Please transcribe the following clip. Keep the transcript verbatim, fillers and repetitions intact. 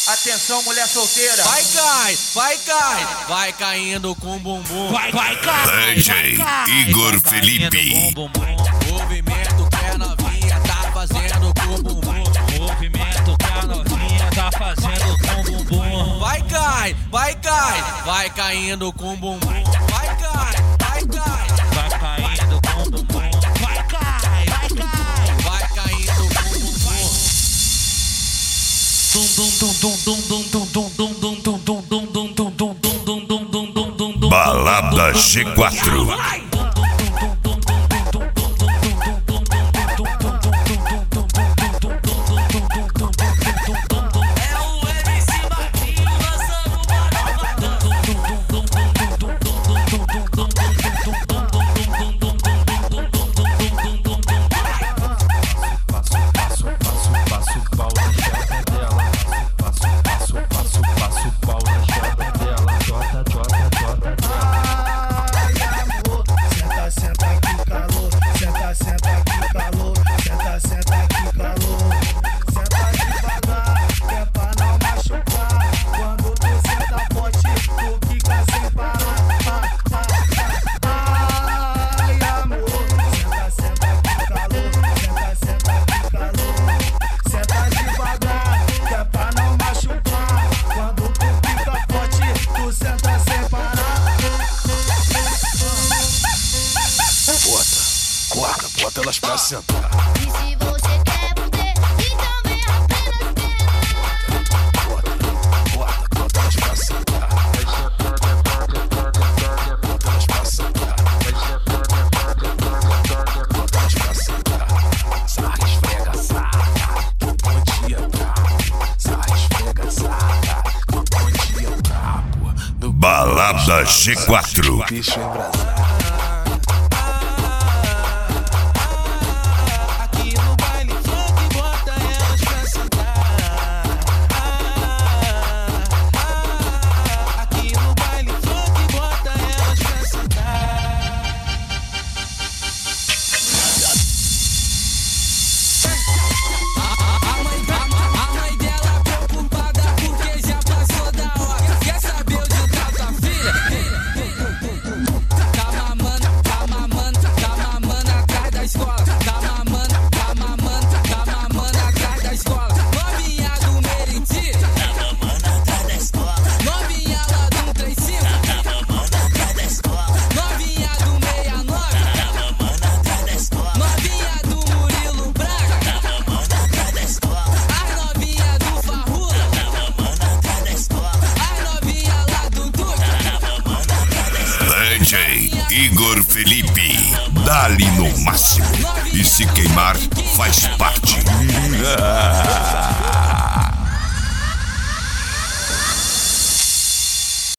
Atenção, mulher solteira. Vai cai, vai cai, vai caindo com bumbum. Vai, vai cai. D J Igor Vai Felipe. caindo com bumbum. Movimento que a novinha tá fazendo com bumbum. Movimento que a novinha tá fazendo com bumbum. Vai cai, vai cai, vai caindo com bumbum. Vai cai, vai cai, Vai caindo com bumbum. Vai cai, vai cai. vai caindo com bumbum. Balada G quatro. Bota, bota elas pra sentar. E se você quer poder, então vem apenas esperar. Bota, bota, bota elas pra sentar. Bota elas pra sentar. Bota elas pra sentar. Sarra, esfrega, sarra, que o bonde é brabo. Sarra, esfrega, sarra, que o bonde é brabo. Balada G quatro. Bicho embrasado. D J Igor Felipe, dá-lhe no máximo. E se queimar, faz parte.